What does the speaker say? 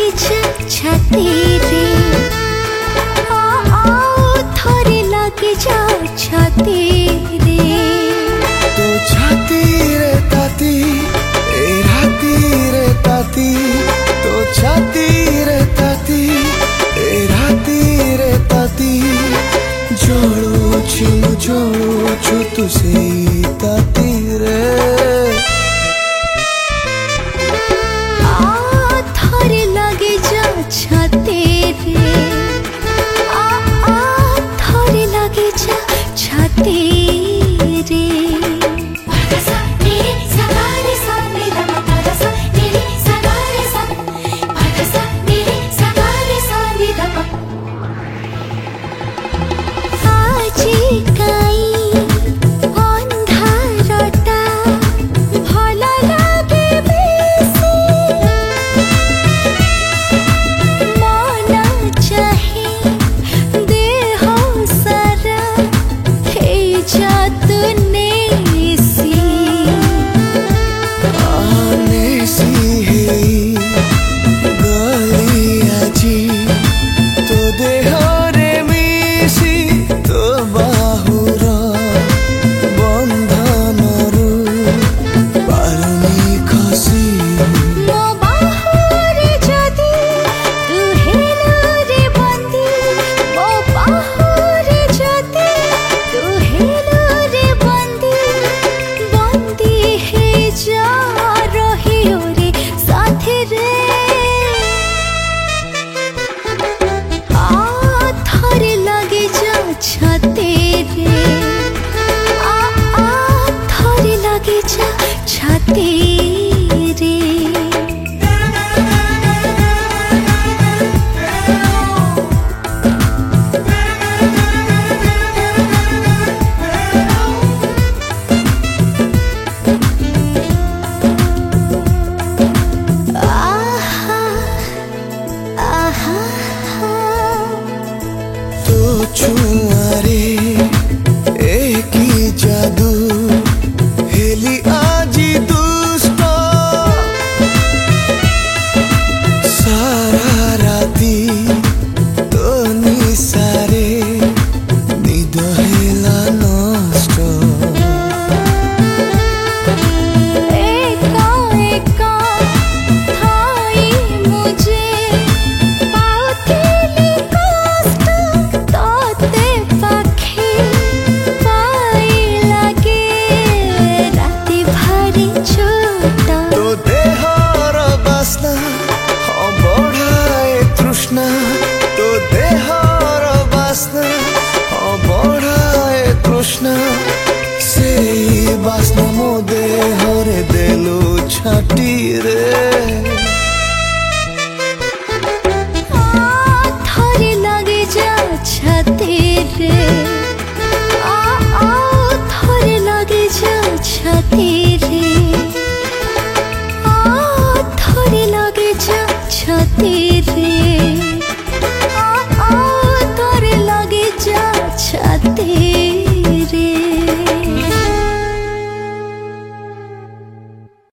छाती रे थोड़े लगे जा छाती रे तो छाती रे ताती ए राती रे ताती तो छाती रे ताती ए राती रे ताती जोड़ू तुसे ताती रे थोड़े लगे जा छाती रे थोड़े लगे जा छाती रे छाती रे थोड़े लगे जा छाती रे छुआरे एक ही जादू हेली आजी दुष्ट सारा राती तो निसारे निद हेला नष्ट तो देहर बासना बढ़ाए तृष्णा से बासना मो देहरे देलु छाटी रे थोड़े लगे जा छाती रे थोड़े लगे जा छाती रे थोड़े लगे जा छाती